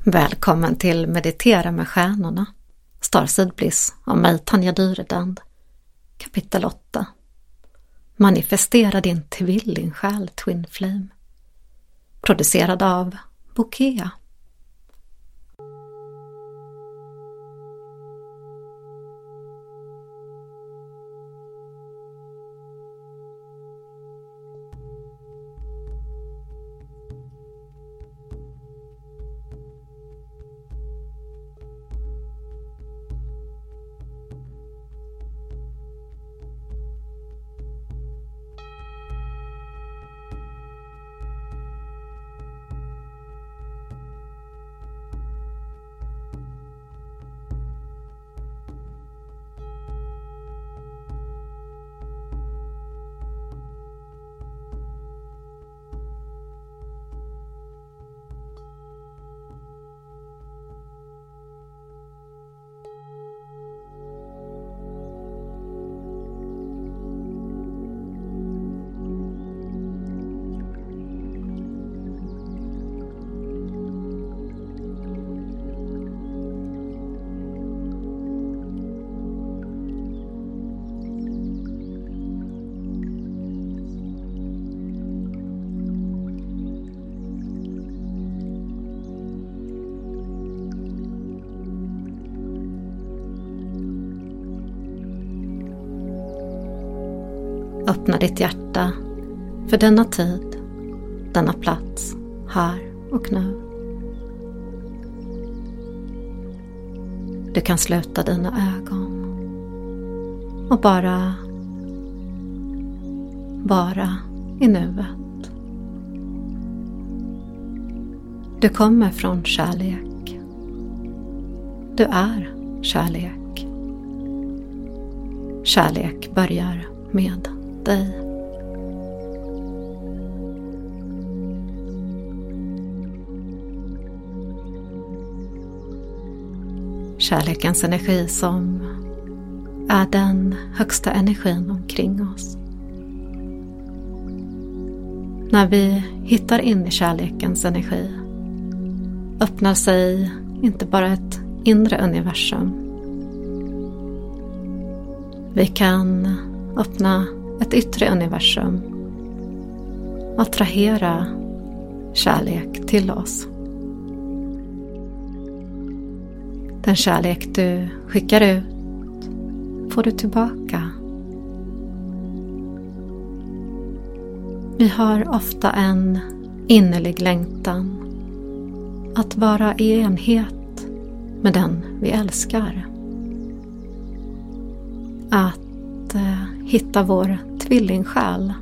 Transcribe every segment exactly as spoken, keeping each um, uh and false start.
Välkommen till Meditera med stjärnorna, Starseed Bliss av mig, Tanja Dyredand. Kapitel åtta. Manifestera din tvillingsjäl, Twin Flame. Producerad av Bokea. Öppna ditt hjärta för denna tid, denna plats, här och nu. Du kan sluta dina ögon och bara vara i nuet. Du kommer från kärlek. Du är kärlek. Kärlek börjar med dig. Kärlekens energi som är den högsta energin omkring oss. När vi hittar in i kärlekens energi öppnar sig inte bara ett inre universum. Vi kan öppna ett yttre universum och attrahera kärlek till oss. Den kärlek du skickar ut får du tillbaka. Vi har ofta en innerlig längtan att vara i enhet med den vi älskar. Att eh, hitta vår tvillingsjäl.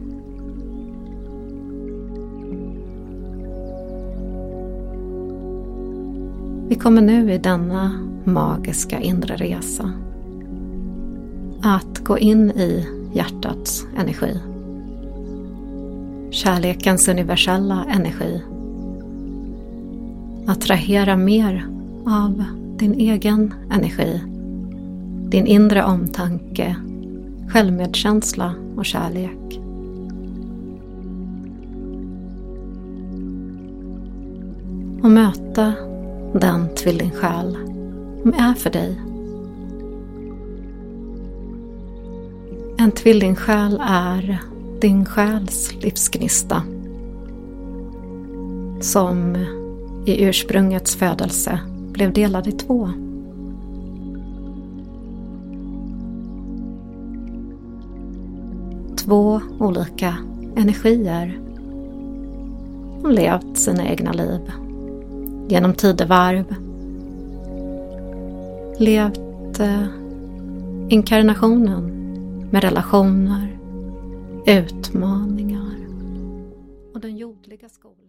Vi kommer nu i denna magiska inre resa att gå in i hjärtats energi. Kärlekens universella energi. Attrahera mer av din egen energi. Din inre omtanke, självmedkänsla och kärlek. Och möta den tvillingsjäl som är för dig. En tvillingsjäl är din själs livsgnista som i ursprungets födelse blev delad i två. Två olika energier har levt sina egna liv genom tidevarv, levt eh, inkarnationen med relationer, utmaningar och den jordliga skolan.